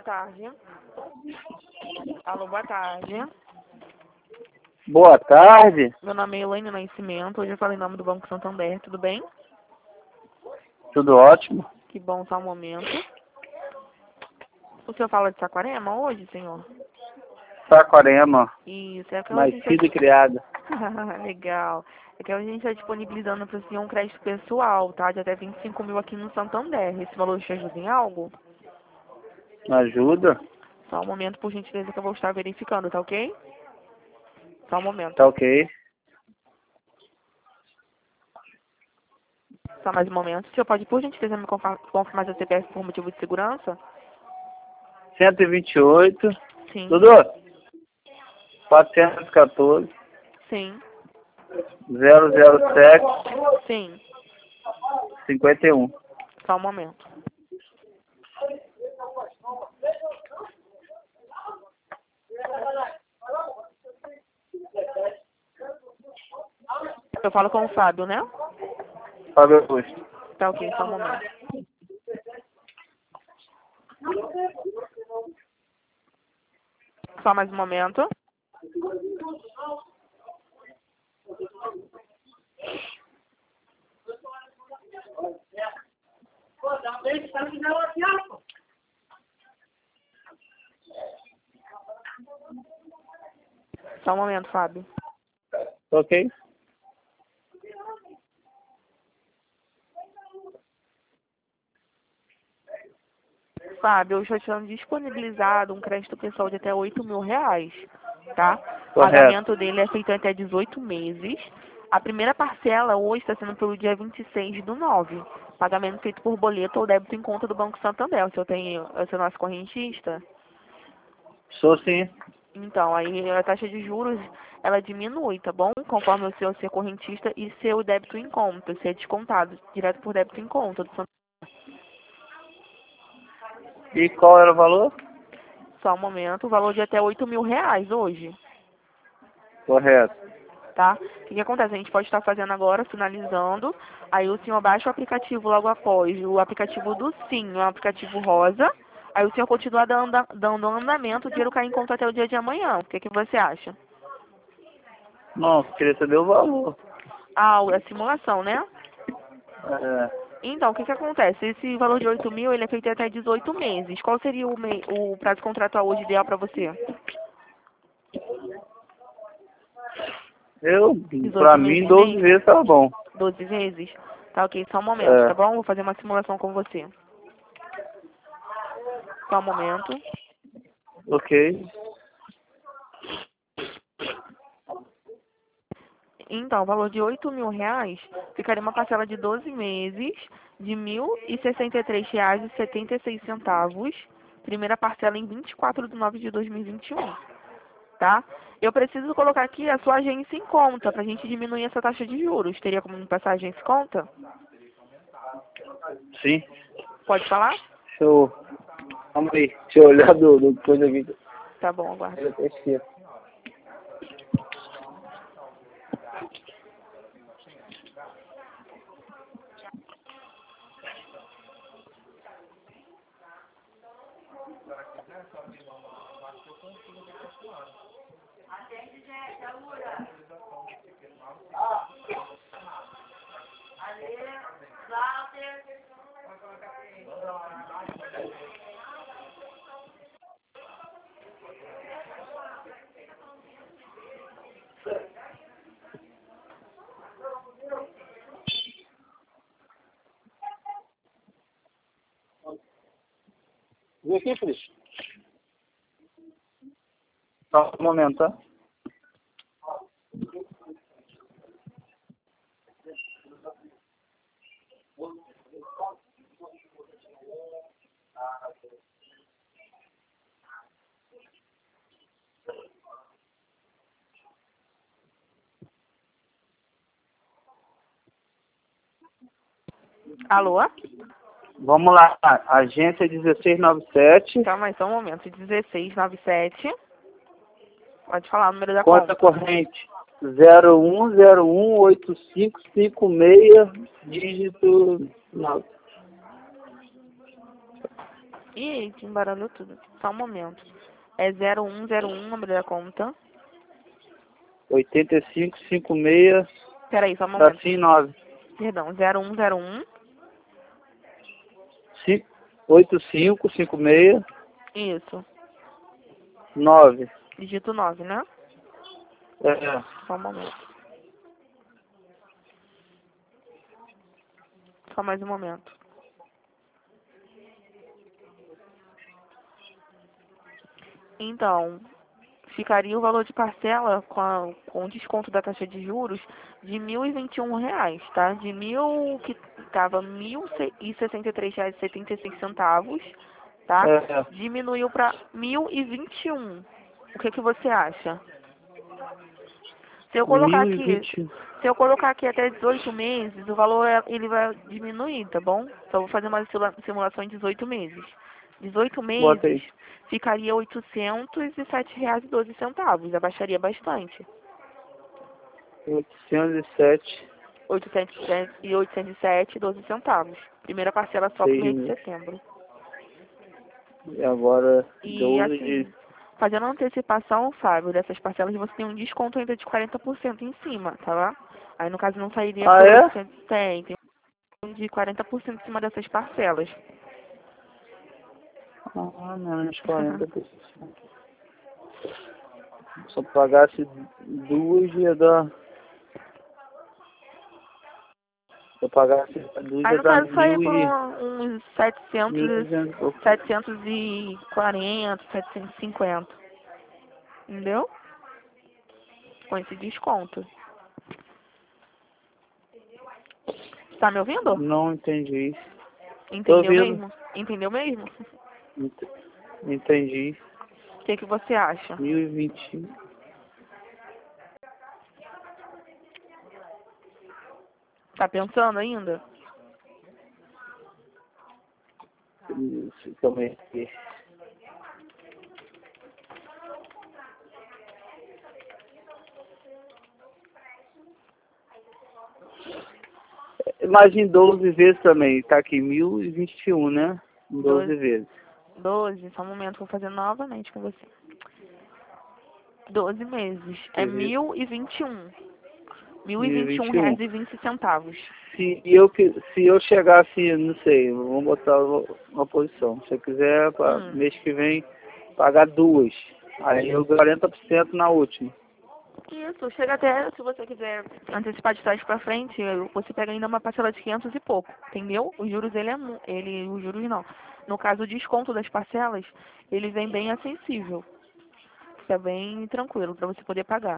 tarde. Alô, boa tarde. Boa tarde. Meu nome é Elaine Nascimento. Hoje eu falo em nome do Banco Santander. Tudo bem? Tudo ótimo? Que bom, só um momento. O senhor fala de Saquarema hoje, senhor? Saquarema, Isso, é que hoje a gente nascida e criada. Legal. É que hoje a gente está disponibilizando para o senhor um crédito pessoal, tá? De até 25 mil aqui no Santander. Esse valor te ajuda em algo? Ajuda? Só um momento, por gentileza, que eu vou estar verificando, tá ok? Só um momento. Tá ok. Só mais um momento. O senhor pode, por gentileza, me confirmar seu CPF por motivo de segurança? 128. Sim. Dudu? 414. Sim. 007. Sim. 51. Só um momento. Eu falo com o Fábio, né? Fábio Augusto. Tá ok, só um momento. Só mais um momento. Só um momento, Fábio. Ok? Fábio, eu estou te dando disponibilizado um crédito pessoal de até 8 mil reais, tá? O Correto. pagamento dele é feito até 18 meses. A primeira parcela hoje está sendo pelo dia 26/9. Pagamento feito por boleto ou débito em conta do Banco Santander. O senhor é o nosso correntista? Sou sim. Então, aí a taxa de juros, ela diminui, tá bom? Conforme o senhor ser correntista e seu débito em conta, ser descontado direto por débito em conta do Santander. E qual era o valor? Só um momento, o valor de até 8 mil reais hoje. Correto. Tá? O que acontece? A gente pode estar fazendo agora, finalizando, aí o senhor baixa o aplicativo logo após, o aplicativo do Sim, o aplicativo rosa, aí o senhor continua dando andamento, o dinheiro cai em conta até o dia de amanhã. O que você acha? Não, queria saber o valor. Ah, a simulação, né? É, Então, o que acontece? Esse valor de 8 mil, ele é feito até 18 meses. Qual seria o prazo contratual hoje ideal para você? 18 pra mim, meses 12 mesmo? vezes tá bom. 12 vezes? Tá ok, só um momento, tá É, bom? Vou fazer uma simulação com você. Só um momento. ok. Então, o valor de 8 mil reais ficaria uma parcela de 12 meses de R$ 1.063,76. Primeira parcela em 24/9/2021, tá? Eu preciso colocar aqui a sua agência em conta para a gente diminuir essa taxa de juros. Teria como me passar a agência em conta? Sim. Pode falar? Deixa eu... Calma aí. Deixa eu olhar do coisa aqui. Tá bom, aguardo. Eu até esqueço. Vem aqui, Feliz. Só um momento, tá? Alô? Vamos lá. Agência 1697. Calma aí, só um momento. 1697. Pode falar o número da Conta conta. corrente 01018556, dígito 9. Ih, te embaralhou tudo. Só um momento. É 0101, o número da conta. 8556, Peraí, só um momento. tracinho 9. Perdão, 0101. 8556, Isso. 9. Digito 9, né? É. Só um momento. Só mais um momento. Então, ficaria o valor de parcela com desconto da taxa de juros de R$ 1.021, tá? De mil, que estava R$ 1.063,76, tá? É. Diminuiu para R$ 1.021. O que você acha? Se eu colocar aqui, 1020. se eu colocar aqui até 18 meses, o valor ele vai diminuir, tá bom? Então, eu vou fazer uma simulação em 18 meses. 18 Bota meses aí. ficaria R$ 807,12. Abaixaria bastante. 807, 807,12. Primeira parcela só pro 6 mês de meses. setembro. E agora E 12 de... assim, fazendo a antecipação, Fábio, dessas parcelas você tem um desconto ainda de 40% em cima, tá lá? Aí no caso não sairia Ah, por é? 800, tem de 40% em cima dessas parcelas. Ah, menos 40%. Se eu pagasse duas, ia dar... Se eu pagasse duas, Aí ia no dar caso sairia por 1.000 uns e 1.200 e pouco. 740, 750. Entendeu? Com esse desconto. Tá me ouvindo? Não entendi. Tô Entendeu ouvindo. mesmo? Entendeu mesmo? Ent- Entendi. O que você acha? 1020. Tá pensando ainda? Isso, calma aí. Mas em 12 vezes também. Tá aqui 1021, né? Em 12 12, vezes. 12, só um momento, vou fazer novamente com você. 12 meses. É Quer ver? 1.021. vinte e um. R$ 1.021,20. Se eu chegasse, não sei, vamos botar uma posição. Se eu quiser, para Hum. mês que vem, pagar duas. Aí eu 40% na última. Isso, chega até, se você quiser antecipar de trás pra frente, você pega ainda uma parcela de 500 e pouco, entendeu? Os juros, os juros não. No caso, o desconto das parcelas, ele vem bem acessível. Fica bem tranquilo pra você poder pagar.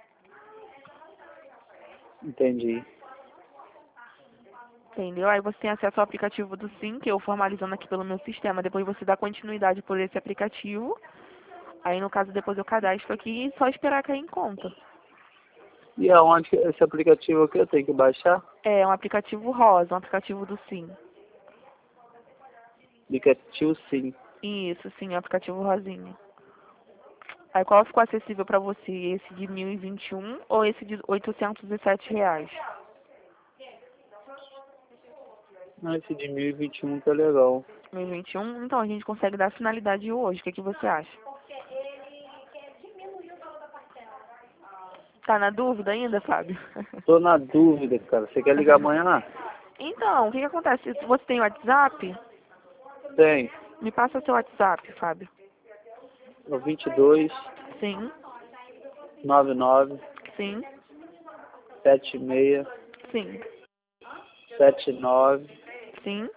Entendi. Entendeu? Aí você tem acesso ao aplicativo do Sim, que eu formalizando aqui pelo meu sistema. Depois você dá continuidade por esse aplicativo. Aí, no caso, depois eu cadastro aqui e só esperar cair em conta. E aonde esse aplicativo aqui eu tenho que baixar? É um aplicativo rosa, um aplicativo do Sim. Aplicativo sim. Isso, sim, é um aplicativo rosinha. Aí qual ficou acessível pra você? Esse de 1.021 ou esse de R$ 807? Ah, esse de 1021 tá legal. 1.021? Então a gente consegue dar finalidade hoje. O que você acha? Tá na dúvida ainda, Fábio? Tô na dúvida, cara. Você quer ligar amanhã? Então, o que acontece? Se você tem WhatsApp, Tem. me passa seu WhatsApp, Fábio. É o 22 Sim, 99 sim, 76 sim, 79 sim.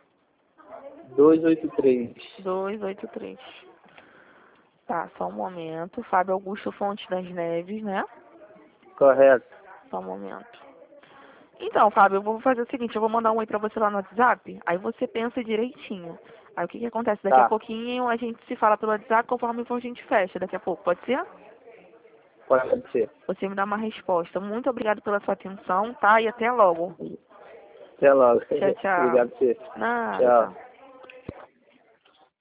283. 283. Tá, só um momento. Fábio Augusto Fonte das Neves, né? Correto. Só um momento. Então, Fábio, eu vou fazer o seguinte, eu vou mandar um oi pra você lá no WhatsApp, aí você pensa direitinho. Aí o que acontece? Daqui a Tá. pouquinho a gente se fala pelo WhatsApp, conforme for a gente fecha daqui a pouco, pode ser? Pode ser. Você me dá uma resposta. Muito obrigado pela sua atenção, tá? E até logo. Até logo. Tchau, tchau. Obrigado por você. Nada, Tchau. tchau.